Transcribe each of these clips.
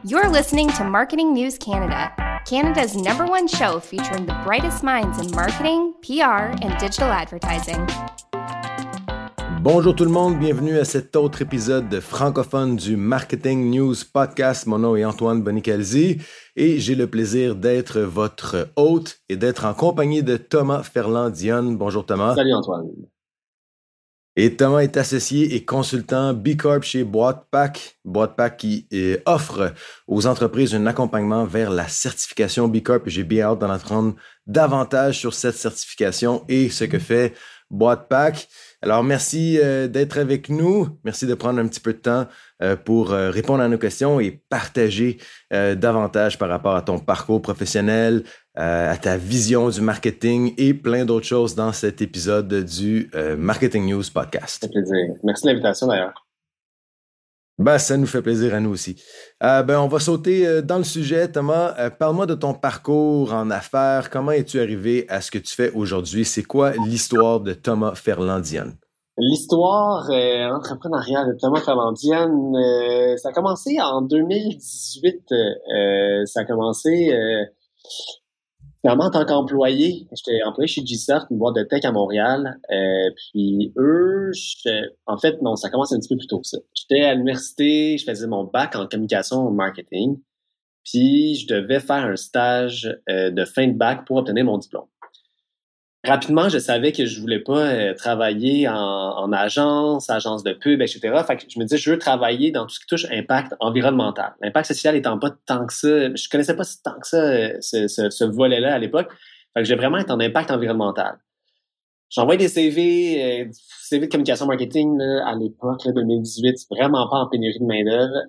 You're listening to Marketing News Canada, Canada's #1 show featuring the brightest minds in marketing, PR, and digital advertising. Bonjour tout le monde, bienvenue à cet autre épisode francophone du Marketing News Podcast. Mon nom est Antoine Bonicalzi et j'ai le plaisir d'être votre hôte et d'être en compagnie de Thomas Ferland-Dionne. Bonjour Thomas. Salut Antoine. Et Thomas est associé et consultant B Corp chez Boîte-Pack. Boîte-Pack qui offre aux entreprises un accompagnement vers la certification B Corp. J'ai bien hâte d'en apprendre davantage sur cette certification et ce que fait Boîte-Pack. Alors, merci d'être avec nous. Merci de prendre un petit peu de temps pour répondre à nos questions et partager davantage par rapport à ton parcours professionnel, à ta vision du marketing et plein d'autres choses dans cet épisode du Marketing News Podcast. Ça fait plaisir. Merci de l'invitation d'ailleurs. Ça nous fait plaisir à nous aussi. On va sauter dans le sujet. Thomas, parle-moi de ton parcours en affaires. Comment es-tu arrivé à ce que tu fais aujourd'hui? C'est quoi l'histoire de Thomas Ferland-Dionne? L'histoire entrepreneuriale de Thomas Ferland-Dionne, ça a commencé en 2018. Ça a commencé vraiment en tant qu'employé. J'étais employé chez G-Cert, une boîte de tech à Montréal. Puis eux, en fait, non, ça commence un petit peu plus tôt que ça. J'étais à l'université, je faisais mon bac en communication et marketing. Puis je devais faire un stage de fin de bac pour obtenir mon diplôme. Rapidement, je savais que je voulais pas travailler en agence de pub, etc. Fait que je me disais, je veux travailler dans tout ce qui touche impact environnemental. L'impact social étant pas tant que ça, je connaissais pas tant que ça ce volet-là à l'époque. Fait que je voulais vraiment être en impact environnemental. J'envoie des CV de communication marketing là, à l'époque, là, 2018, vraiment pas en pénurie de main-d'œuvre.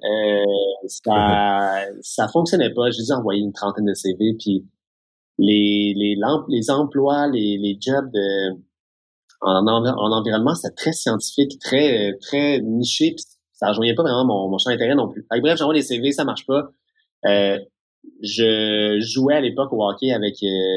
Ça fonctionnait pas. J'ai dû envoyer une trentaine de CV, puis les emplois, les jobs en environnement, c'était très scientifique, très niché, puis ça rejoignait pas vraiment mon champ d'intérêt non plus. Bref, j'envoie des CV, ça marche pas. Je jouais à l'époque au hockey avec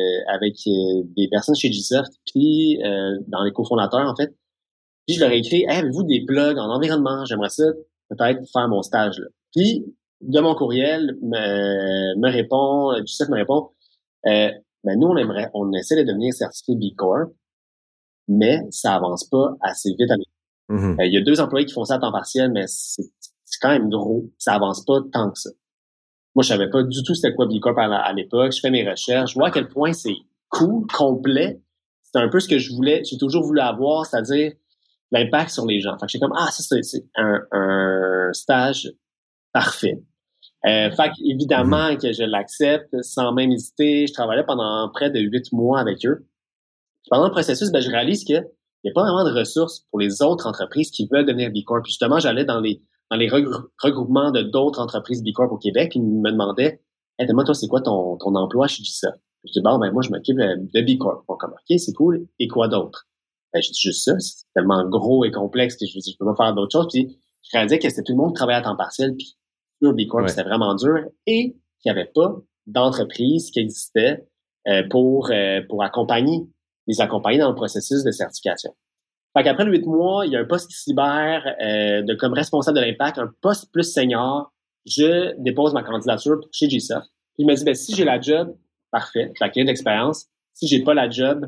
des personnes chez G-Soft, puis dans les cofondateurs en fait. Puis je leur ai écrit, hey, avez-vous des blogs en environnement? J'aimerais ça peut-être faire mon stage là. Puis de mon courriel me répond, G-Soft me répond. Nous, on essaie de devenir certifié B Corp, mais ça avance pas assez vite. Il y a 2 employés qui font ça à temps partiel, mais c'est quand même gros. Ça avance pas tant que ça. Moi, je savais pas du tout c'était quoi B Corp à l'époque. Je fais mes recherches. Je vois à quel point c'est cool, complet. C'est un peu ce que je voulais. J'ai toujours voulu avoir, c'est-à-dire l'impact sur les gens. Fait que j'étais comme, ça, c'est un stage parfait. Fait évidemment que je l'accepte sans même hésiter. Je travaillais pendant près de 8 mois avec eux. Pendant le processus, je réalise qu'il n'y a pas vraiment de ressources pour les autres entreprises qui veulent devenir B Corp. Puis justement, j'allais dans les regroupements de d'autres entreprises B Corp au Québec, puis ils me demandaient, hey, dis-moi, toi, c'est quoi ton emploi chez GISA? Je dis, moi, je m'occupe de B Corp. Bon, comme, OK, c'est cool. Et quoi d'autre? Je dis juste ça. C'est tellement gros et complexe que je peux pas faire d'autres choses. Puis je réalisais que c'était tout le monde qui travaillait à temps partiel, puis B Corp, c'était vraiment dur et qu'il n'y avait pas d'entreprise qui existait pour les accompagner dans le processus de certification. Fait qu'après le 8 mois, il y a un poste qui se libère comme responsable de l'impact, un poste plus senior. Je dépose ma candidature chez G-Soft. Puis il me dit, si j'ai la job, parfait, j'ai acquis de l'expérience. Si j'ai pas la job,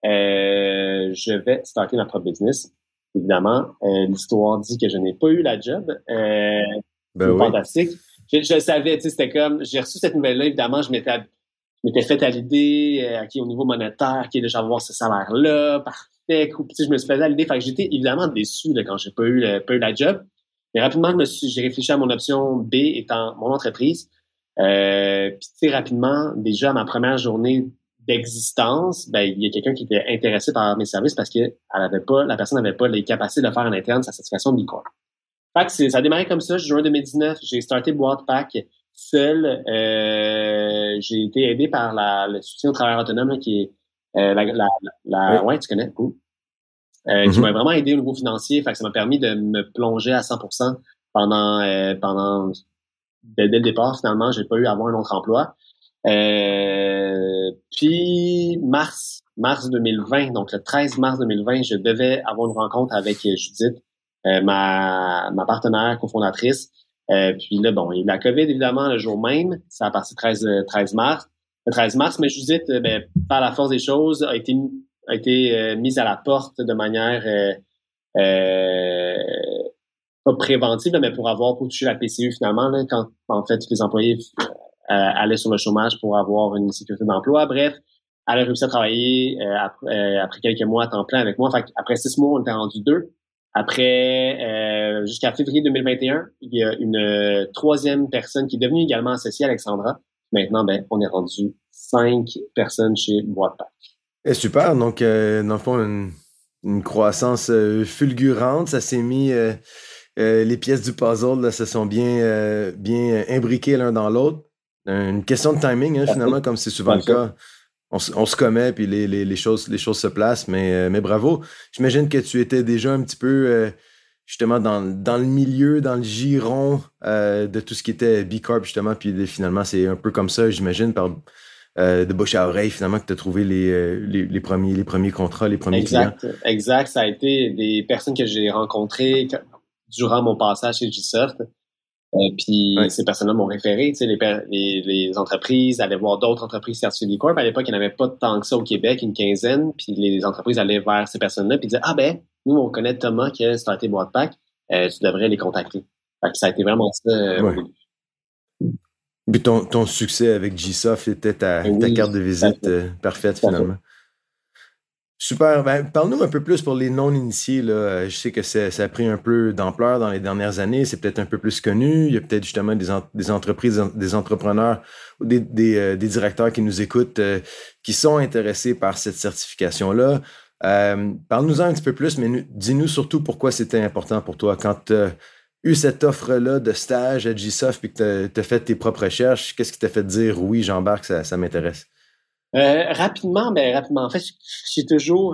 je vais starter ma propre business. Évidemment, l'histoire dit que je n'ai pas eu la job. C'est fantastique. Je savais, c'était comme, j'ai reçu cette nouvelle-là, évidemment, je m'étais fait à l'idée, au niveau monétaire, déjà avoir ce salaire-là, parfait, cool. Je me suis fait à l'idée, fait que j'étais évidemment déçu là, quand j'ai pas eu la job. Mais rapidement, j'ai réfléchi à mon option B étant mon entreprise. Puis rapidement, déjà à ma première journée d'existence, il y a quelqu'un qui était intéressé par mes services parce que la personne n'avait pas les capacités de faire en interne sa certification de B Corp. Fait que ça a démarré comme ça. Juin 2019, j'ai starté Boîte-Pack seul. J'ai été aidé par le soutien aux travailleurs autonomes là, qui est ouais, tu connais, cool. Qui m'a vraiment aidé au niveau financier. Fait que ça m'a permis de me plonger à 100% pendant dès le départ. Finalement, j'ai pas eu à avoir un autre emploi. Puis mars 2020, donc le 13 mars 2020, je devais avoir une rencontre avec Judith, ma partenaire cofondatrice. Puis là, bon, il y a eu la COVID, évidemment, le jour même. Ça a passé 13 mars. Le 13 mars, mais Judith, par la force des choses, a été mise à la porte de manière pas préventive, mais pour toucher la PCU finalement, là, quand en fait les employés allaient sur le chômage pour avoir une sécurité d'emploi. Bref, elle a réussi à travailler après quelques mois à temps plein avec moi. Fait après 6 mois, on était rendu 2. Après, jusqu'à février 2021, il y a une troisième personne qui est devenue également associée, Alexandra. Maintenant, on est rendu 5 personnes chez Boîte-Pack. Super. Donc, dans le fond, une croissance fulgurante. Ça s'est mis... les pièces du puzzle là, se sont bien imbriquées l'un dans l'autre. Une question de timing, finalement, comme c'est souvent le cas. On se commet, puis les choses se placent, mais bravo. J'imagine que tu étais déjà un petit peu, justement, dans le milieu, dans le giron de tout ce qui était B Corp, justement, puis finalement, c'est un peu comme ça, j'imagine, par de bouche à oreille, finalement, que tu as trouvé les premiers contrats, les premiers clients. Exact. Ça a été des personnes que j'ai rencontrées durant mon passage chez Gsoft. Puis ces personnes-là m'ont référé, tu sais, les entreprises allaient voir d'autres entreprises certifiées B Corp. À l'époque, il n'y en avait pas tant que ça au Québec, une quinzaine. Puis les entreprises allaient vers ces personnes-là puis disaient nous on connaît Thomas qui a starté Boîte-Pack, tu devrais les contacter. Fait que ça a été vraiment ça au début. Puis ton succès avec Gsoft était ta carte de visite parfaite finalement. Super. Parle-nous un peu plus pour les non-initiés, là. Je sais que ça a pris un peu d'ampleur dans les dernières années. C'est peut-être un peu plus connu. Il y a peut-être justement des entreprises, des entrepreneurs ou des directeurs qui nous écoutent qui sont intéressés par cette certification-là. Parle-nous-en un petit peu plus, mais dis-nous surtout pourquoi c'était important pour toi. Quand tu as eu cette offre-là de stage à Gsoft et que tu as fait tes propres recherches, qu'est-ce qui t'a fait dire « Oui, j'embarque, ça m'intéresse ». Rapidement. En fait, j'ai toujours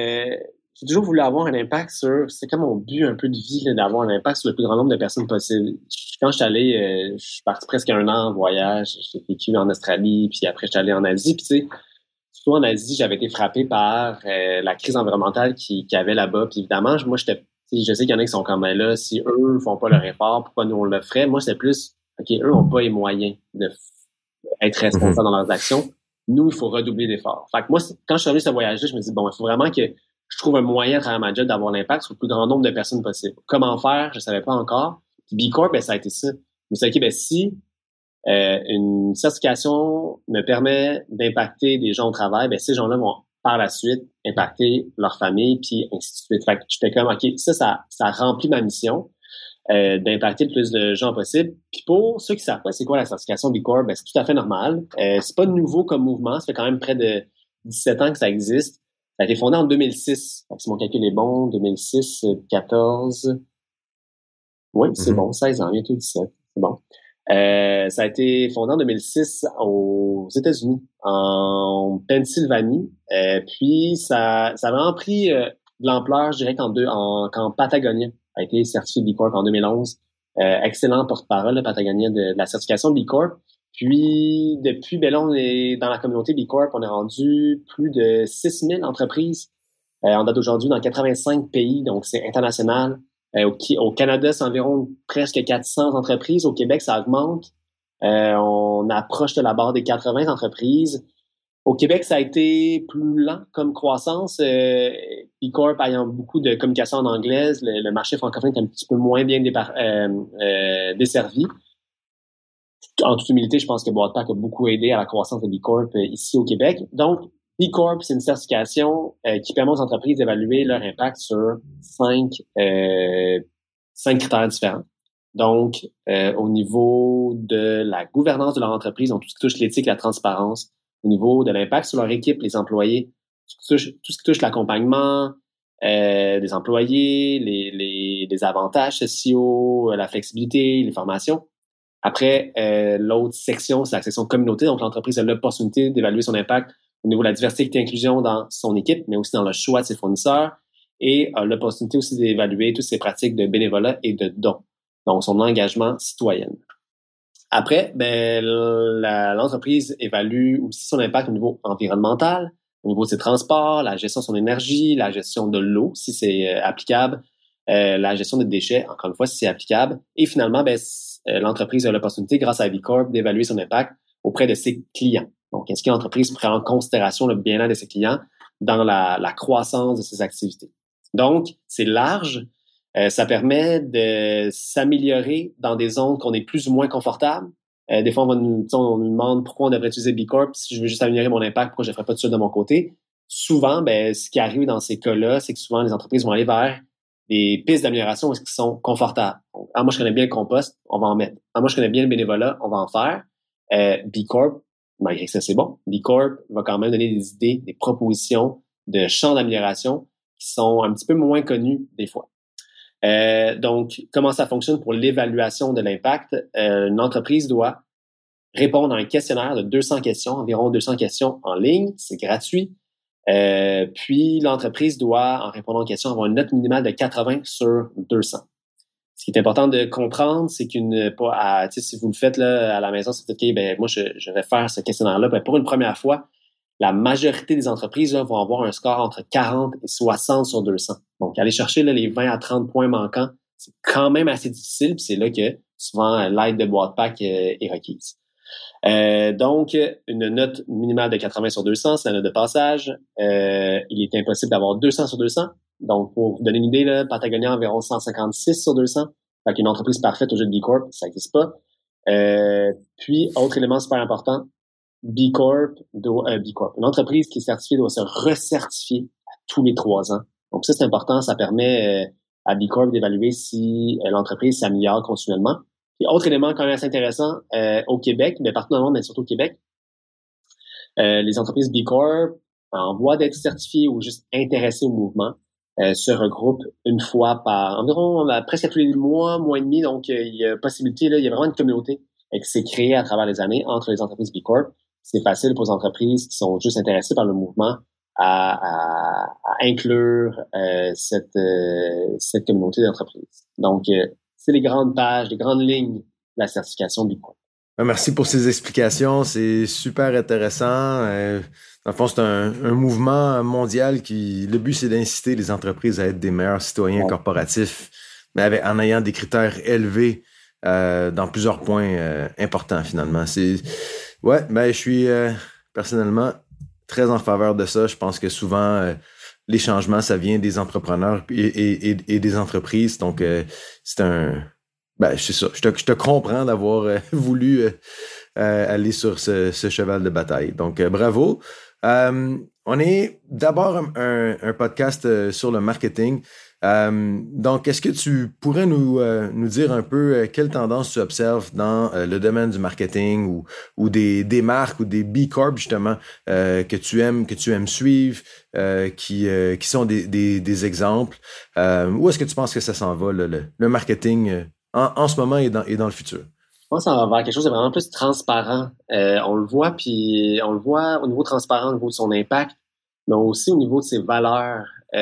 voulu avoir un impact c'est comme mon but un peu de vie, là, d'avoir un impact sur le plus grand nombre de personnes possible. Quand je suis allé, je suis parti presque 1 an en voyage. J'ai vécu en Australie, puis après je suis allé en Asie. Puis tu sais, surtout en Asie, j'avais été frappé par la crise environnementale qu'il y avait là-bas. Puis évidemment, moi je sais qu'il y en a qui sont comme là, si eux font pas leur effort, pourquoi nous on le ferait? Moi, c'est plus, eux ont pas les moyens de être responsables dans leurs actions. Nous, il faut redoubler d'efforts. Fait que moi, quand je suis revenu ce voyage-là, je me dis, il faut vraiment que je trouve un moyen à travers ma job d'avoir l'impact sur le plus grand nombre de personnes possible. Comment faire? Je savais pas encore. Puis B Corp, ça a été ça. Je me suis dit, si une certification me permet d'impacter des gens au travail, ces gens-là vont par la suite impacter leur famille, puis ainsi de suite. Fait que j'étais comme, ça remplit ma mission. D'impacter le plus de gens possible. Puis pour ceux qui savent pas c'est quoi la certification B Corp, c'est tout à fait normal. C'est pas nouveau comme mouvement, ça fait quand même près de 17 ans que ça existe. Ça a été fondé en 2006. Donc, si mon calcul est bon, 2006, 14. Oui, c'est bon, 16 ans, bientôt 17. C'est bon. Ça a été fondé en 2006 aux États-Unis, en Pennsylvanie. Puis ça a vraiment pris de l'ampleur, je dirais, quand Patagonia a été certifié B Corp en 2011. Excellent porte-parole, Patagonia, de la certification B Corp. Puis, depuis, là, on est dans la communauté B Corp, on est rendu plus de 6000 entreprises. On date d'aujourd'hui dans 85 pays, donc c'est international. Au Canada, c'est environ presque 400 entreprises. Au Québec, ça augmente. On approche de la barre des 80 entreprises. Au Québec, ça a été plus lent comme croissance. B Corp ayant beaucoup de communication en anglais, le marché francophone est un petit peu moins bien desservi. En toute humilité, je pense que Boîte-Pack a beaucoup aidé à la croissance de B Corp ici au Québec. Donc, B Corp, c'est une certification qui permet aux entreprises d'évaluer leur impact sur 5 critères différents. Donc, au niveau de la gouvernance de leur entreprise, donc tout ce qui touche l'éthique, la transparence, au niveau de l'impact sur leur équipe, les employés, tout ce qui touche l'accompagnement des employés, les avantages sociaux, la flexibilité, les formations. Après, l'autre section, c'est la section communauté. Donc, l'entreprise a l'opportunité d'évaluer son impact au niveau de la diversité et inclusion dans son équipe, mais aussi dans le choix de ses fournisseurs, et a l'opportunité aussi d'évaluer toutes ses pratiques de bénévolat et de dons, donc son engagement citoyen. Après, l'entreprise évalue aussi son impact au niveau environnemental, au niveau de ses transports, la gestion de son énergie, la gestion de l'eau, si c'est applicable, la gestion des déchets, encore une fois, si c'est applicable. Et finalement, l'entreprise a l'opportunité, grâce à B Corp, d'évaluer son impact auprès de ses clients. Donc, est-ce que l'entreprise prend en considération le bien-être de ses clients dans la croissance de ses activités? Donc, c'est large. Ça permet de s'améliorer dans des zones qu'on est plus ou moins confortable. Des fois, on nous demande pourquoi on devrait utiliser B Corp si je veux juste améliorer mon impact, pourquoi je ne ferais pas tout ça de mon côté. Souvent, ce qui arrive dans ces cas-là, c'est que souvent, les entreprises vont aller vers des pistes d'amélioration qui sont confortables. Donc, moi, je connais bien le compost, on va en mettre. Moi, je connais bien le bénévolat, on va en faire. B Corp, malgré que ça, c'est bon. B Corp va quand même donner des idées, des propositions de champs d'amélioration qui sont un petit peu moins connus des fois. Donc, comment ça fonctionne pour l'évaluation de l'impact? Une entreprise doit répondre à un questionnaire de 200 questions, environ 200 questions en ligne. C'est gratuit. Puis, l'entreprise doit, en répondant aux questions, avoir une note minimale de 80 sur 200. Ce qui est important de comprendre, c'est si vous le faites là, à la maison, c'est OK, moi, je vais faire ce questionnaire-là. Pour une première fois, la majorité des entreprises là, vont avoir un score entre 40 et 60 sur 200. Donc, aller chercher là, les 20 à 30 points manquants, c'est quand même assez difficile. Puis c'est là que souvent l'aide de BoîtePack est requise. Donc, une note minimale de 80 sur 200, c'est la note de passage. Il est impossible d'avoir 200 sur 200. Donc, pour vous donner une idée, là, Patagonia a environ 156 sur 200. Fait qu'une entreprise parfaite au jeu de B Corp, ça n'existe pas. Puis, autre élément super important, B Corp. Une entreprise qui est certifiée doit se recertifier à tous les 3 ans. Donc, ça, c'est important. Ça permet à B Corp d'évaluer si l'entreprise s'améliore continuellement. Puis, autre élément quand même assez intéressant, au Québec, mais partout dans le monde, mais surtout au Québec, les entreprises B Corp, en voie d'être certifiées ou juste intéressées au mouvement, se regroupent une fois par environ presque tous les mois et demi. Donc, il y a possibilité, là, il y a vraiment une communauté qui s'est créée à travers les années entre les entreprises B Corp. C'est facile pour les entreprises qui sont juste intéressées par le mouvement à inclure cette communauté d'entreprises. Donc, c'est les grandes pages, les grandes lignes de la certification B Corp. Merci pour ces explications, c'est super intéressant. Dans le fond, c'est un mouvement mondial le but, c'est d'inciter les entreprises à être des meilleurs citoyens corporatifs, mais en ayant des critères élevés dans plusieurs points importants finalement. Je suis personnellement très en faveur de ça. Je pense que souvent, les changements, ça vient des entrepreneurs et des entreprises. Donc, c'est ça. Je te comprends d'avoir voulu aller sur ce cheval de bataille. Donc, bravo. On est d'abord un podcast sur le marketing. Donc, est-ce que tu pourrais nous dire un peu quelles tendances tu observes dans le domaine du marketing ou des marques ou des B Corp justement que tu aimes suivre, qui sont des exemples? Où est-ce que tu penses que ça s'en va, le marketing en ce moment et dans le futur? Je pense qu'on va vers quelque chose de vraiment plus transparent. On le voit au niveau transparent, au niveau de son impact, mais aussi au niveau de ses valeurs.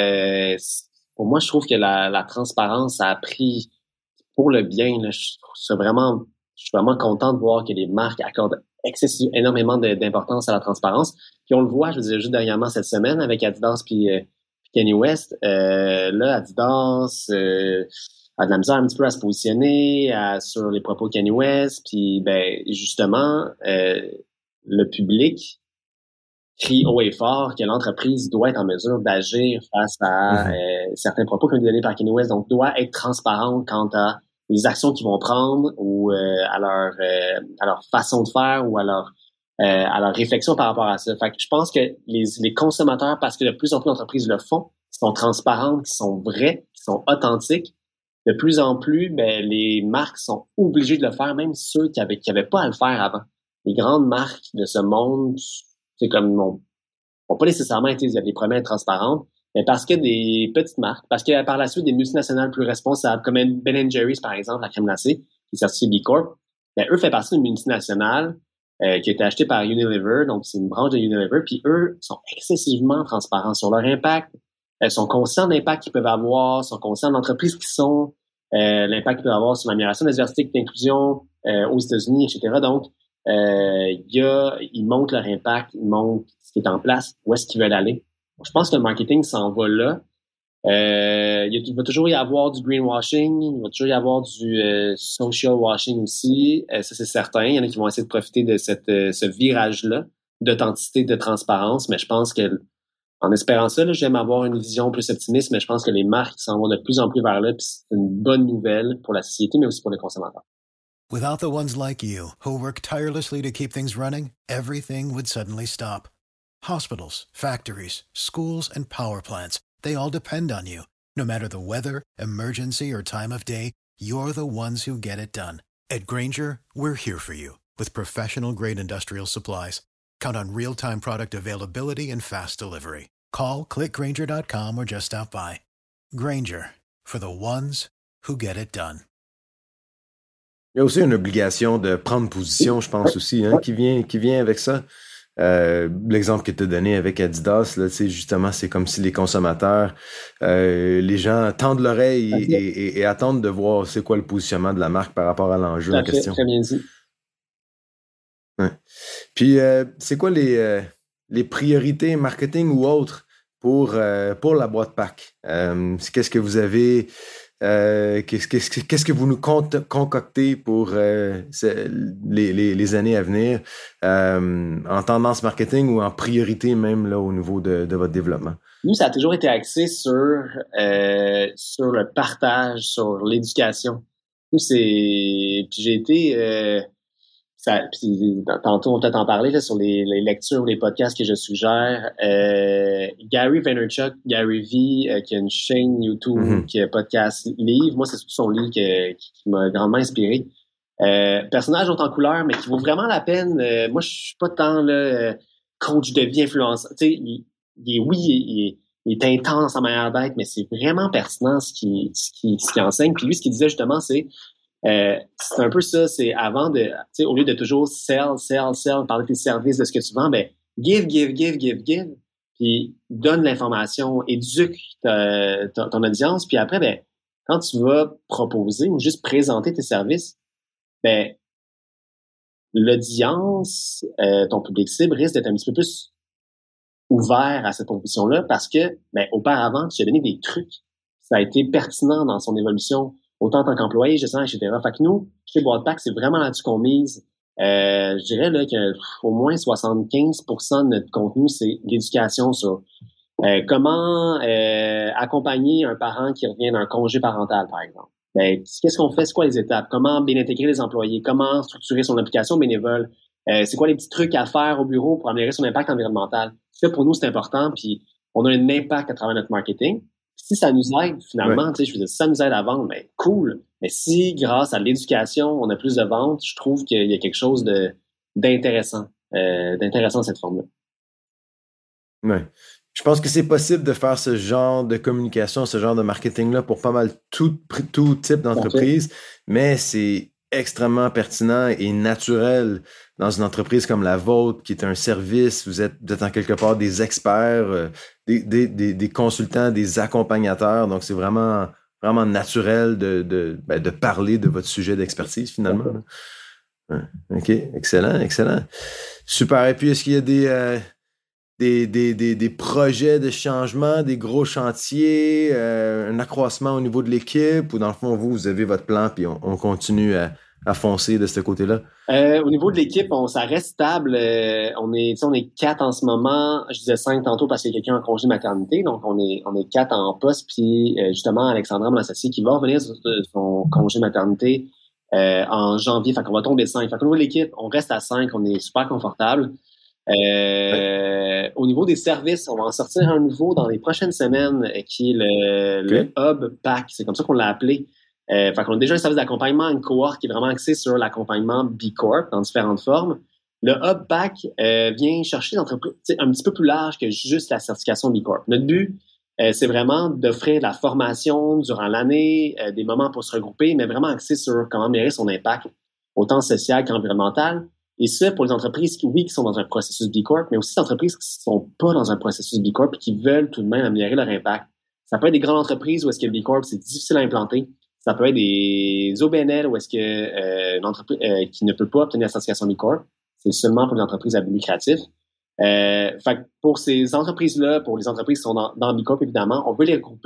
Pour moi, je trouve que la transparence a pris pour le bien. Là, je suis vraiment content de voir que les marques accordent énormément d'importance à la transparence. Puis on le voit, je veux dire, juste dernièrement cette semaine avec Adidas puis Kanye West. Là, Adidas a de la misère un petit peu à se positionner sur les propos de Kanye West. Puis justement, le public crie haut et fort que l'entreprise doit être en mesure d'agir face à certains propos qui ont été donnés par Kanye West, donc doit être transparente quant à les actions qu'ils vont prendre ou à leur façon de faire ou à leur réflexion par rapport à ça. Fait que je pense que les consommateurs, parce que de plus en plus d'entreprises le font, qui sont transparentes, qui sont vraies, qui sont authentiques, de plus en plus, les marques sont obligées de le faire, même ceux qui avaient pas à le faire avant. Les grandes marques de ce monde, c'est comme n'ont pas nécessairement été des premières transparentes, mais parce que des petites marques, parce que par la suite des multinationales plus responsables, comme Ben & Jerry's par exemple, la crème glacée, qui est certifiée B Corp, eux fait partie d'une multinationale qui a été achetée par Unilever, donc c'est une branche de Unilever, puis eux sont excessivement transparents sur leur impact, sont conscients de l'impact qu'ils peuvent avoir, sont conscients de l'entreprise qui sont, l'impact qu'ils peuvent avoir sur l'amélioration de la diversité et de l'inclusion aux États-Unis, etc. Donc, ils montrent leur impact, ils montrent ce qui est en place, où est-ce qu'ils veulent aller. Je pense que le marketing s'en va là. Il va toujours y avoir du greenwashing, il va toujours y avoir du social washing aussi. Ça, c'est certain. Il y en a qui vont essayer de profiter de ce virage-là d'authenticité, de transparence, mais je pense que en espérant ça, là, j'aime avoir une vision plus optimiste, mais je pense que les marques s'en vont de plus en plus vers là, puis c'est une bonne nouvelle pour la société, mais aussi pour les consommateurs. Without the ones like you, who work tirelessly to keep things running, everything would suddenly stop. Hospitals, factories, schools, and power plants, they all depend on you. No matter the weather, emergency, or time of day, you're the ones who get it done. At Grainger, we're here for you with professional-grade industrial supplies. Count on real-time product availability and fast delivery. Call, click Grainger.com, or just stop by. Grainger, for the ones who get it done. Il y a aussi une obligation de prendre position, je pense aussi, hein, qui vient avec ça. L'exemple que tu as donné avec Adidas, là, justement, c'est comme si les consommateurs, les gens tendent l'oreille et attendent de voir c'est quoi le positionnement de la marque par rapport à l'enjeu en question. Très bien dit. Ouais. Puis, c'est quoi les priorités marketing ou autres pour la boîte pack? Qu'est-ce que vous avez... qu'est-ce que vous nous concoctez pour les années à venir en tendance marketing ou en priorité même là au niveau de votre développement? Nous, ça a toujours été axé sur le partage, sur l'éducation. Nous, puis j'ai été... tantôt, on peut peut-être en parler là, sur les lectures ou les podcasts que je suggère. Gary Vaynerchuk, Gary V, qui a une chaîne YouTube, qui a un podcast livre. Moi, c'est surtout son livre qui m'a grandement inspiré. Personnage haut en couleur, mais qui vaut vraiment la peine. Moi, je suis pas tant là, coach de vie, influenceur. Tu sais, il est intense en manière d'être, mais c'est vraiment pertinent ce qu'il enseigne. Puis lui, ce qu'il disait justement, c'est un peu ça, c'est avant de, tu sais, au lieu de toujours sell, parler de tes services, de ce que tu vends, ben, give, puis donne l'information, éduque ton audience, puis après, ben, quand tu vas proposer ou juste présenter tes services, ben, l'audience, ton public cible risque d'être un petit peu plus ouvert à cette proposition-là parce que, ben, auparavant, tu as donné des trucs. Ça a été pertinent dans son évolution, autant en tant qu'employé, gestionnaire, etc. Fait que nous, chez Boîte-Pack, c'est vraiment là-dessus qu'on mise. Je dirais là qu'au moins 75% de notre contenu, c'est l'éducation sur comment accompagner un parent qui revient d'un congé parental, par exemple. Ben, qu'est-ce qu'on fait? C'est quoi les étapes? Comment bien intégrer les employés? Comment structurer son application bénévole? C'est quoi les petits trucs à faire au bureau pour améliorer son impact environnemental? Ça, pour nous, c'est important, puis on a un impact à travers notre marketing. Si ça nous aide, finalement, tu sais, je veux dire, si ça nous aide à vendre, ben, cool. Mais si, grâce à l'éducation, on a plus de ventes, je trouve qu'il y a quelque chose d'intéressant cette forme-là. Ouais. Je pense que c'est possible de faire ce genre de communication, ce genre de marketing-là pour pas mal tout type d'entreprise, mais c'est extrêmement pertinent et naturel dans une entreprise comme la vôtre, qui est un service, vous êtes en quelque part des experts, des consultants, des accompagnateurs, donc c'est vraiment naturel de parler de votre sujet d'expertise finalement. Ouais. OK, excellent. Super. Et puis, est-ce qu'il y a des projets de changement, des gros chantiers, un accroissement au niveau de l'équipe, ou dans le fond, vous avez votre plan puis on continue à foncer de ce côté-là? Au niveau de l'équipe, ça reste stable. On est 4 en ce moment. Je disais 5 tantôt parce qu'il y a quelqu'un en congé maternité. Donc, on est 4 en poste. Puis, justement, Alexandra, mon associé, qui va revenir sur son congé maternité en janvier. Fait qu'on va tomber 5. Fait qu'au niveau de l'équipe, on reste à 5. On est super confortable. Au niveau des services, on va en sortir un nouveau dans les prochaines semaines qui est le Hub Pack. C'est comme ça qu'on l'a appelé. Fait qu'on a déjà un service d'accompagnement, une cohorte qui est vraiment axée sur l'accompagnement B Corp dans différentes formes. Le Hub Pack vient chercher des entreprises un petit peu plus large que juste la certification B Corp. Notre but, c'est vraiment d'offrir de la formation durant l'année, des moments pour se regrouper, mais vraiment axé sur comment améliorer son impact, autant social qu'environnemental. Et ça, pour les entreprises qui sont dans un processus B Corp, mais aussi les entreprises qui sont pas dans un processus B Corp et qui veulent tout de même améliorer leur impact. Ça peut être des grandes entreprises où est-ce que le B Corp, c'est difficile à implanter. Ça peut être des OBNL où est-ce que une entreprise qui ne peut pas obtenir la certification B Corp, c'est seulement pour les entreprises à but lucratif. Fait que pour ces entreprises-là, pour les entreprises qui sont dans B Corp, évidemment, on veut les regrouper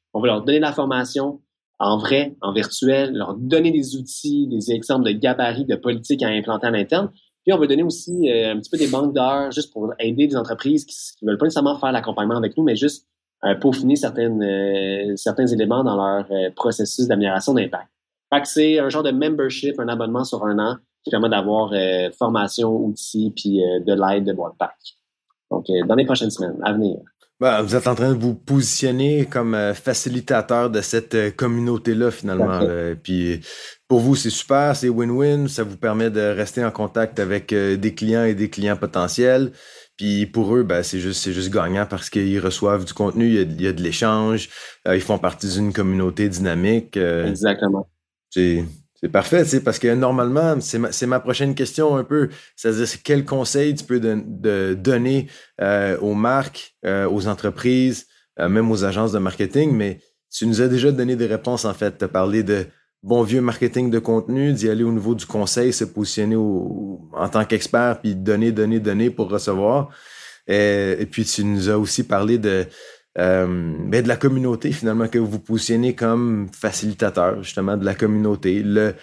On va leur donner de la formation en vrai, en virtuel, leur donner des outils, des exemples de gabarits, de politiques à implanter à l'interne. Puis on va donner aussi un petit peu des banques d'heures juste pour aider des entreprises qui ne veulent pas nécessairement faire l'accompagnement avec nous, mais juste peaufiner certains éléments dans leur processus d'amélioration d'impact. Fait que c'est un genre de membership, un abonnement sur un an qui permet d'avoir formation, outils, puis de l'aide de Boîte-Pack. Donc, dans les prochaines semaines à venir. Ben, vous êtes en train de vous positionner comme facilitateur de cette communauté-là, finalement. Là. Puis pour vous, c'est super, c'est win-win. Ça vous permet de rester en contact avec des clients et des clients potentiels. Puis pour eux, ben, c'est juste gagnant parce qu'ils reçoivent du contenu, il y a de l'échange, ils font partie d'une communauté dynamique. Exactement. C'est parfait, tu sais, parce que normalement, c'est ma prochaine question un peu. C'est-à-dire, quel conseil tu peux donner aux marques, aux entreprises, même aux agences de marketing, mais tu nous as déjà donné des réponses, en fait. Tu as parlé de bon vieux marketing de contenu, d'y aller au niveau du conseil, se positionner en tant qu'expert, puis donner pour recevoir. Et puis, tu nous as aussi parlé de la communauté, finalement, que vous positionnez comme facilitateur, justement, de la communauté.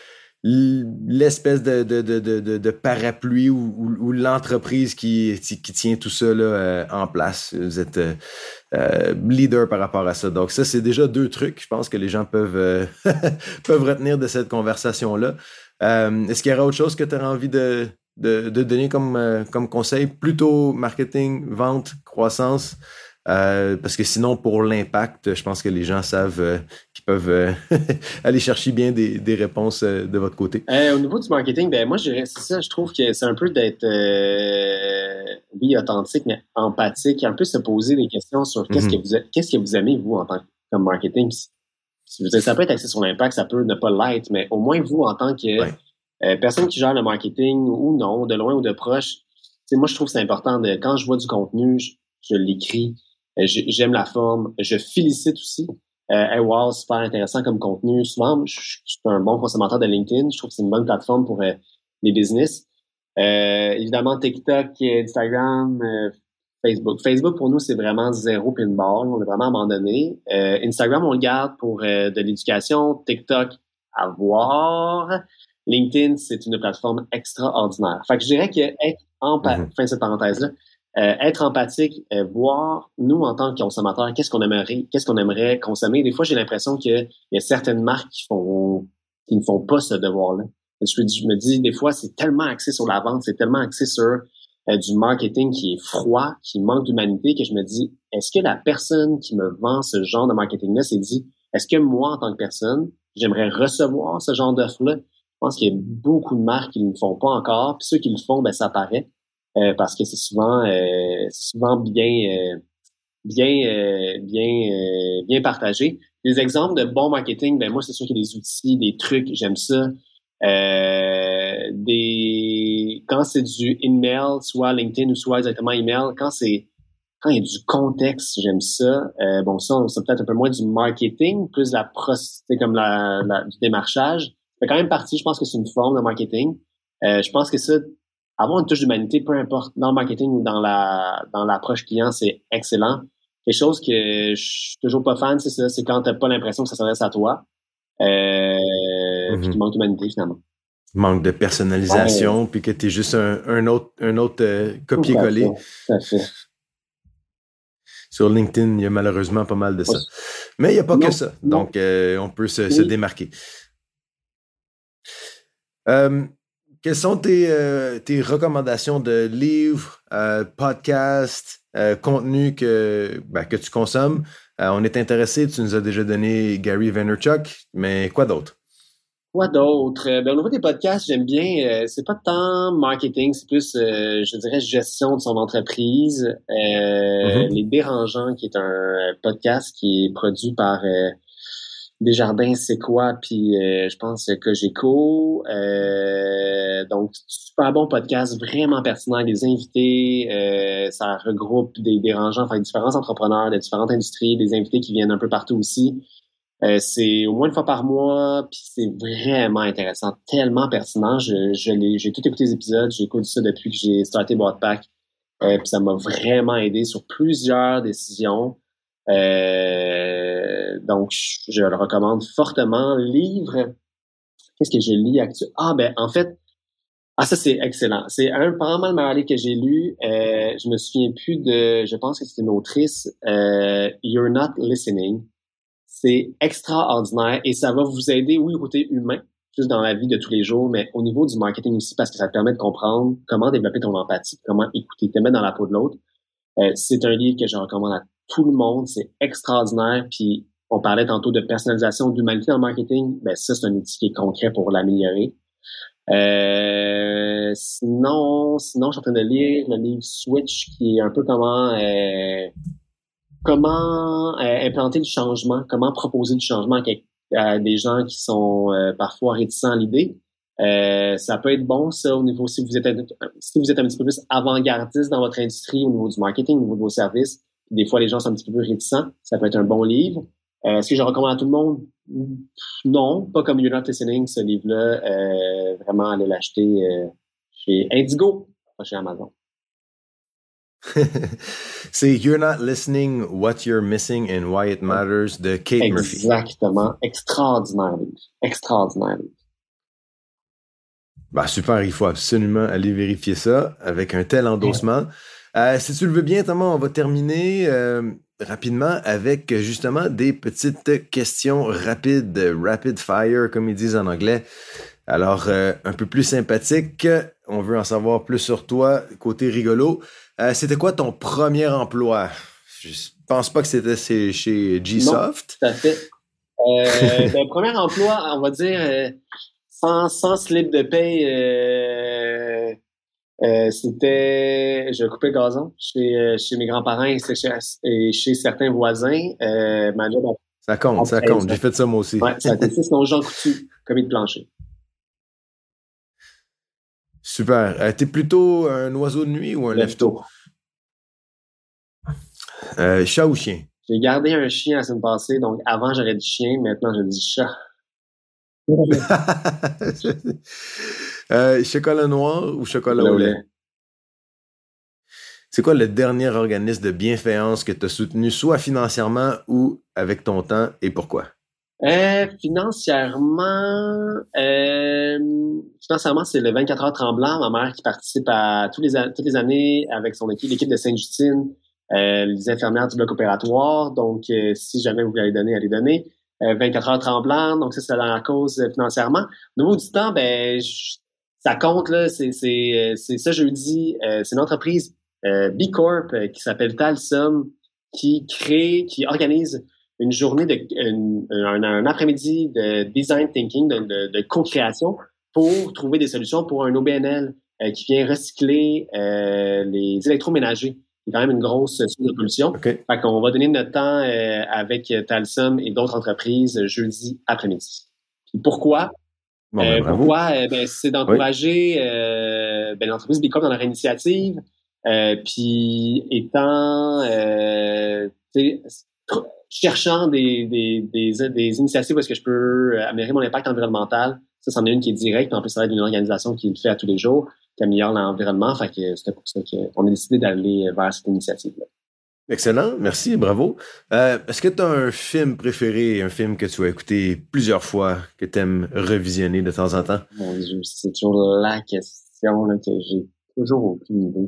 L'espèce de parapluie ou l'entreprise qui tient tout ça là, en place. Vous êtes leader par rapport à ça. Donc ça, c'est déjà 2 trucs, je pense, que les gens peuvent retenir de cette conversation-là. Est-ce qu'il y aura autre chose que tu auras envie de donner comme conseil? Plutôt marketing, vente, croissance? Parce que sinon, pour l'impact, je pense que les gens savent qu'ils peuvent aller chercher bien des réponses de votre côté. Au niveau du marketing, ben moi, c'est ça, je trouve que c'est un peu d'être, oui, authentique, mais empathique, un peu se poser des questions sur qu'est-ce que vous aimez, vous, en tant que comme marketing. Ça peut être axé sur l'impact, ça peut ne pas l'être, mais au moins, vous, en tant que personne qui gère le marketing ou non, de loin ou de proche, moi, je trouve que c'est important quand je vois du contenu, je l'écris. J'aime la forme. Je félicite aussi. Wow, super intéressant comme contenu. Souvent, je suis un bon consommateur de LinkedIn. Je trouve que c'est une bonne plateforme pour les business. Évidemment, TikTok, Instagram, Facebook. Facebook, pour nous, c'est vraiment zéro pinball. On est vraiment abandonné. Instagram, on le garde pour de l'éducation. TikTok, à voir. LinkedIn, c'est une plateforme extraordinaire. Fait que je dirais que fin de cette parenthèse-là, être empathique, voir, nous, en tant que consommateurs, qu'est-ce qu'on aimerait consommer. Des fois, j'ai l'impression qu'il y a certaines marques qui ne font pas ce devoir-là. Je me dis, des fois, c'est tellement axé sur la vente, c'est tellement axé sur du marketing qui est froid, qui manque d'humanité, que je me dis, est-ce que la personne qui me vend ce genre de marketing-là s'est dit, est-ce que moi, en tant que personne, j'aimerais recevoir ce genre d'offre-là? Je pense qu'il y a beaucoup de marques qui ne le font pas encore, puis ceux qui le font, ben ça paraît. Parce que c'est souvent bien partagé. Des exemples de bon marketing, ben moi c'est sûr qu'il y a des outils, des trucs, j'aime ça. Quand c'est du email, soit LinkedIn ou soit exactement email, quand il y a du contexte, j'aime ça. Ça c'est peut-être un peu moins du marketing, plus comme du démarchage. C'est quand même partie, je pense que c'est une forme de marketing. Je pense que ça, avoir une touche d'humanité, peu importe, dans le marketing ou dans l'approche client, c'est excellent. Quelque chose que je suis toujours pas fan, c'est ça, c'est quand t'as pas l'impression que ça s'adresse à toi. Puis qu'il manque d'humanité, finalement. Manque de personnalisation, puis que t'es juste un autre copier-coller. Tout à fait. Sur LinkedIn, il y a malheureusement pas mal de ça. Mais il n'y a pas que ça. Donc, on peut se démarquer. Quelles sont tes recommandations de livres, podcasts, contenus que tu consommes? On est intéressé, tu nous as déjà donné Gary Vaynerchuk, mais quoi d'autre? Quoi d'autre? Au niveau des podcasts, j'aime bien, c'est pas tant marketing, c'est plus, je dirais, gestion de son entreprise. Les Dérangeants, qui est un podcast qui est produit par Desjardins, c'est quoi? Puis je pense Cogeco. Donc, super bon podcast, vraiment pertinent. Des invités, ça regroupe des dérangeants, enfin différents entrepreneurs de différentes industries, des invités qui viennent un peu partout aussi. C'est au moins une fois par mois, puis c'est vraiment intéressant, tellement pertinent. J'ai tout écouté les épisodes, j'écoute ça depuis que j'ai starté Boîte-Pack. Puis ça m'a vraiment aidé sur plusieurs décisions. Donc, je le recommande fortement. Livre, qu'est-ce que je lis actuellement? En fait, ça c'est excellent. C'est probablement le meilleur livre que j'ai lu. Je me souviens plus je pense que c'est une autrice, You're Not Listening. C'est extraordinaire et ça va vous aider, oui, au côté humain, juste dans la vie de tous les jours, mais au niveau du marketing aussi, parce que ça te permet de comprendre comment développer ton empathie, comment écouter, te mettre dans la peau de l'autre. C'est un livre que je recommande à tout le monde. C'est extraordinaire. Puis, on parlait tantôt de personnalisation, d'humanité en marketing. Ça, c'est un outil qui est concret pour l'améliorer. Sinon, je suis en train de lire le livre Switch, qui est un peu comment implanter le changement, comment proposer du changement à des gens qui sont parfois réticents à l'idée. Ça peut être bon, ça, au niveau, si vous êtes un petit peu plus avant-gardiste dans votre industrie, au niveau du marketing, au niveau de vos services. Des fois, les gens sont un petit peu plus réticents. Ça peut être un bon livre. Est-ce que je recommande à tout le monde? Non, pas comme You're Not Listening, ce livre-là. Vraiment, allez l'acheter chez Indigo, pas chez Amazon. C'est You're Not Listening, What You're Missing and Why It Matters de Kate Murphy. Exactement. Extraordinaire livre. Extraordinaire livre. Super, il faut absolument aller vérifier ça avec un tel endossement. Si tu le veux bien, Thomas, on va terminer rapidement avec justement des petites questions rapides, rapid fire, comme ils disent en anglais. Alors, un peu plus sympathique, on veut en savoir plus sur toi, côté rigolo. C'était quoi ton premier emploi? Je pense pas que c'était chez Gsoft. Non, tout à fait. Premier emploi, on va dire, sans slip de paye, c'était, je coupais le gazon chez mes grands-parents et chez certains voisins. Ma job ça compte. J'ai fait ça moi aussi. Ouais, ça a été sinon Jean Coutu, commis de plancher. Super. T'es plutôt un oiseau de nuit ou un lève-tôt? Chat ou chien? J'ai gardé un chien la semaine passée, donc avant j'aurais dit chien, maintenant je dis chat. Chocolat noir ou chocolat au lait? C'est quoi le dernier organisme de bienfaisance que tu as soutenu, soit financièrement ou avec ton temps, et pourquoi? Financièrement, c'est le 24 heures Tremblant, ma mère qui participe à toutes les années avec son équipe, l'équipe de Sainte-Justine, les infirmières du bloc opératoire. Donc, si jamais vous voulez aller donner, allez donner. 24 heures Tremblant, donc ça, c'est la cause financièrement. Au niveau du temps, ça compte, là, c'est ça, jeudi. C'est une entreprise B Corp qui s'appelle Talsum qui organise une journée un après-midi de design thinking, de co-création pour trouver des solutions pour un OBNL qui vient recycler les électroménagers. C'est quand même une grosse source de pollution. Okay. Fait qu'on va donner notre temps avec Talsum et d'autres entreprises jeudi après-midi. Puis pourquoi? Pourquoi? C'est d'encourager l'entreprise B Corp dans leur initiative. Puis étant cherchant des initiatives où est-ce que je peux améliorer mon impact environnemental. Ça, c'en est une qui est directe. En plus, ça va être une organisation qui le fait à tous les jours, qui améliore l'environnement. Fait que c'était pour ça qu'on a décidé d'aller vers cette initiative-là. Excellent. Merci. Bravo. Est-ce que tu as un film préféré, un film que tu as écouté plusieurs fois, que tu aimes revisionner de temps en temps? Mon Dieu, c'est toujours la question là, que j'ai toujours aucune idée.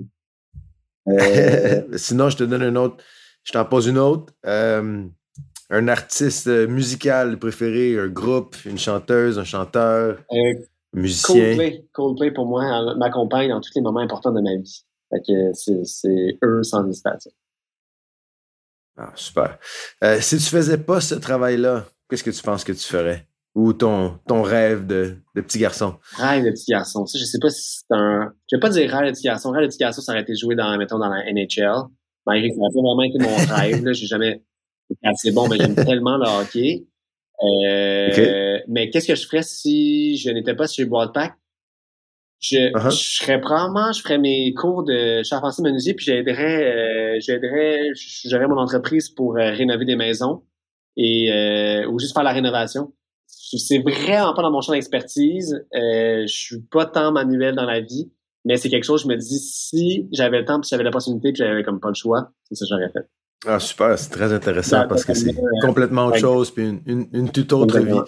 Sinon, je te donne une autre. Je t'en pose une autre. Un artiste musical préféré, un groupe, une chanteuse, un chanteur, un musicien. Coldplay pour moi m'accompagne dans tous les moments importants de ma vie. Fait que c'est eux sans hésitation. Ah, super. Si tu faisais pas ce travail-là, qu'est-ce que tu penses que tu ferais? Ou ton rêve de petit garçon? Rêve de petit garçon. Ça, je sais pas si c'est un... Je vais pas dire rêve de petit garçon. Rêve de petit garçon, ça aurait été joué dans la NHL. Malgré que ça n'a pas vraiment été mon rêve, là. J'ai jamais été assez bon, mais j'aime tellement le hockey. Okay. Mais qu'est-ce que je ferais si je n'étais pas chez Boîte-Pack? Je ferais mes cours de charpentier menuisier, puis j'aurais mon entreprise pour rénover des maisons ou juste faire la rénovation. C'est vraiment pas dans mon champ d'expertise. Je suis pas tant manuel dans la vie, mais c'est quelque chose, je me dis, si j'avais le temps, puis j'avais l'opportunité, puis j'avais comme pas le choix, c'est ça que j'aurais fait. Ah, super, c'est très intéressant parce que c'est complètement autre chose, puis une toute autre vie.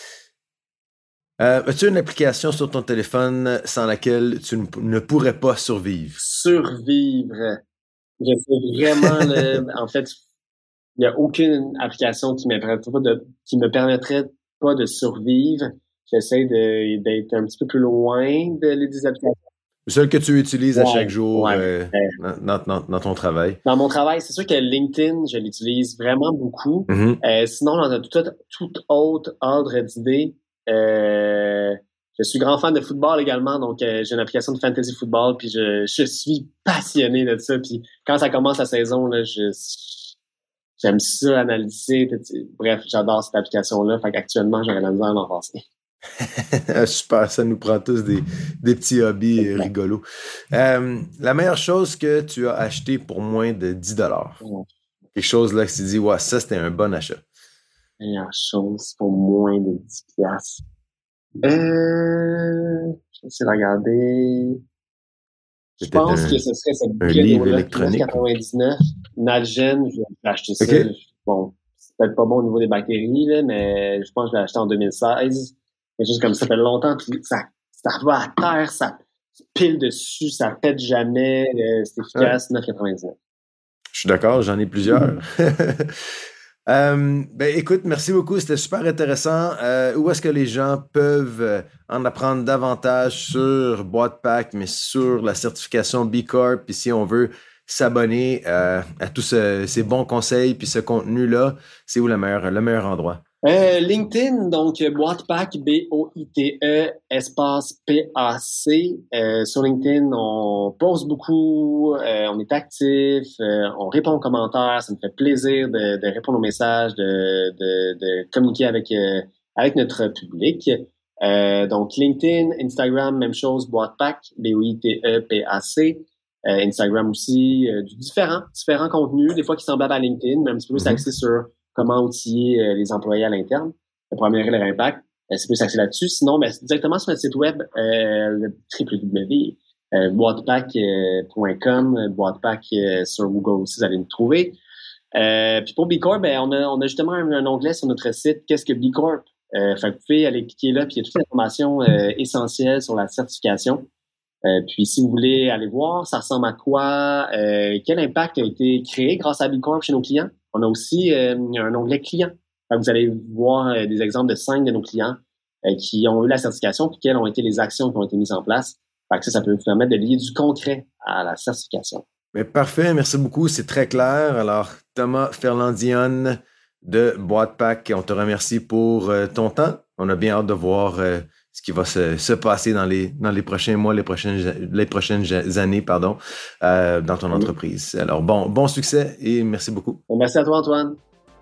As-tu une application sur ton téléphone sans laquelle tu ne pourrais pas survivre? Survivre. Je sais vraiment, en fait, il n'y a aucune application qui me permettrait pas de survivre. J'essaie d'être un petit peu plus loin des applications. Celle que tu utilises à chaque jour dans ton travail. Dans mon travail, c'est sûr que LinkedIn, je l'utilise vraiment beaucoup. Sinon, dans tout autre ordre d'idée, je suis grand fan de football également, donc j'ai une application de fantasy football, puis je suis passionné de ça. Puis quand ça commence la saison, là, j'aime ça, analyser. Bref, j'adore cette application-là. Fait qu'actuellement, j'aurais la misère à m'en passer. Super, ça nous prend tous des petits hobbies rigolos. La meilleure chose que tu as acheté pour moins de 10$. Quelque chose là que tu dis, ouais, ça c'était un bon achat. Meilleure chose pour moins de 10$. J'essaie de regarder. Je pense que ce serait cette livre électronique. 99. Nalgene, je vais acheter ça. Okay. Bon, c'est peut-être pas bon au niveau des bactéries, là, mais je pense que je l'ai acheté en 2016. Quelque chose comme ça fait longtemps, puis ça va à terre, ça pile dessus, ça pète jamais, c'est efficace, 9,99. Je suis d'accord, j'en ai plusieurs. Écoute, merci beaucoup, c'était super intéressant. Où est-ce que les gens peuvent en apprendre davantage sur BoîtePack, mais sur la certification B Corp, puis si on veut s'abonner à tous ces bons conseils, puis ce contenu-là, c'est où le meilleur endroit? LinkedIn, donc BoîtePack, B-O-I-T-E, espace P-A-C. Sur LinkedIn, on poste beaucoup, on est actif, on répond aux commentaires, ça me fait plaisir de répondre aux messages, de communiquer avec notre public. Donc LinkedIn, Instagram, même chose, BoîtePack, B-O-I-T-E-P-A-C. Instagram aussi, différents contenus, des fois qui semblables à LinkedIn, mais un petit peu plus axés sur comment outiller les employés à l'interne pour améliorer leur impact. C'est plus axé là-dessus. Sinon, directement sur notre site web, www.boîtepack.com, BoîtePack sur Google aussi, vous allez nous trouver. Puis pour B Corp, on a justement un onglet sur notre site, qu'est-ce que B Corp? Fait que vous pouvez aller cliquer là, puis il y a toute l'information essentielle sur la certification. Puis si vous voulez aller voir, ça ressemble à quoi, quel impact a été créé grâce à B Corp chez nos clients. On a aussi un onglet client. Vous allez voir des exemples de 5 de nos clients qui ont eu la certification puis quelles ont été les actions qui ont été mises en place. Fait que ça peut vous permettre de lier du concret à la certification. Mais parfait, merci beaucoup, c'est très clair. Alors, Thomas Ferlandian de BoîtePack, on te remercie pour ton temps. On a bien hâte de voir ce qui va se passer dans les prochains mois, les prochaines années, dans ton entreprise. Alors, bon succès et merci beaucoup. Merci à toi, Antoine.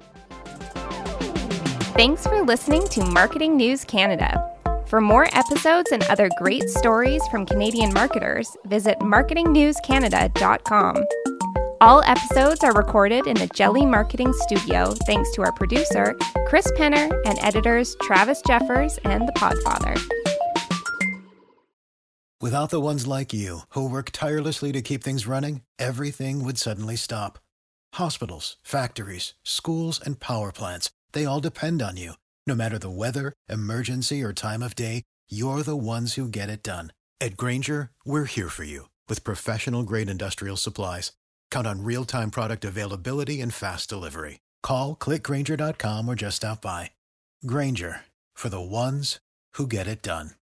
Thanks for listening to Marketing News Canada. For more episodes and other great stories from Canadian marketers, visit marketingnewscanada.com. All episodes are recorded in the Jelly Marketing Studio thanks to our producer, Chris Penner, and editors Travis Jeffers and The Podfather. Without the ones like you, who work tirelessly to keep things running, everything would suddenly stop. Hospitals, factories, schools, and power plants, they all depend on you. No matter the weather, emergency, or time of day, you're the ones who get it done. At Grainger, we're here for you with professional-grade industrial supplies. Count on real-time product availability and fast delivery. Call, click Grainger.com, or just stop by. Grainger, for the ones who get it done.